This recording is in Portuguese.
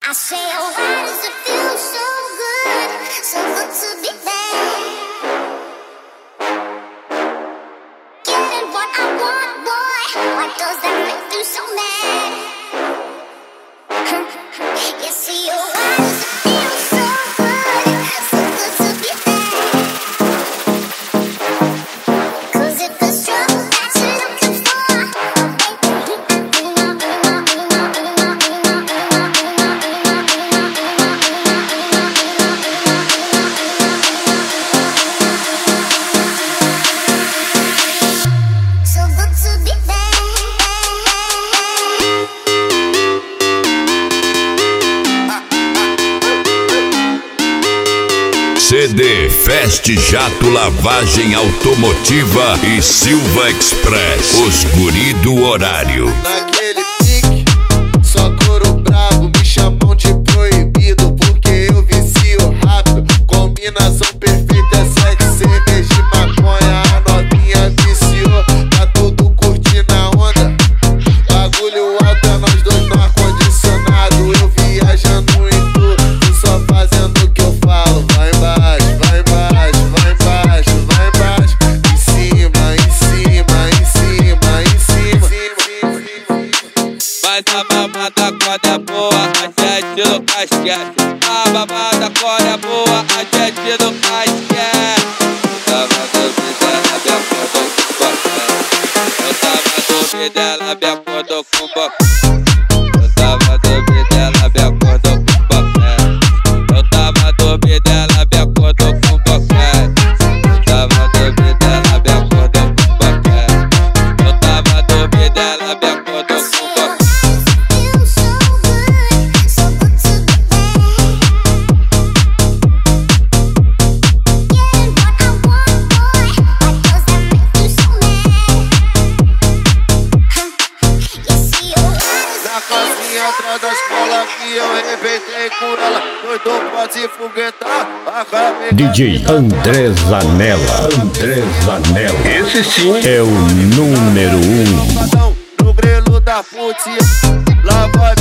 I say, oh, why does it feel so good to be there? Getting what I want, boy. Why does that make you so mad? You see, oh, why does it feel so good to be there? 'Cause if the struggle that you're looking for, so good to be CD Fast Jato Lavagem Automotiva e Silva Express, os guri do horário. Naquele pique, só couro bravo, me chamam de proibido porque eu vicio rápido. Combinação perfeita, é sexo, cerveja e maconha. A novinha viciou, tá tudo curtindo a onda. Bagulho alto é nós dois no ar-condicionado. Eu viajando em tudo, só fazendo o que eu falo. Vai embaixo, vai embaixo, vai embaixo, vai embaixo. Em cima, em cima, em cima, em cima. Mas a mamada quando é boa, a gente nunca esquece. A mamada quando é boa, a gente nunca esquece. Tava dormindo, ela me acordou com boca. Eu tava dormindo, ela me acordou com boca. Eu tava dormindo, ela me acordou com boca. Eu tava dormindo, ela me acordou com boca. Eu tava dormindo, ela me acordou com boca. Eu tava dormindo, ela me acordou com boca. Na casinha atrás da escola que eu arrebentei com ela. Doido pra se foguetar, acabei. DJ André Zanella. André Zanella. Esse sim é o número 1. No grelo da putinha, lá vai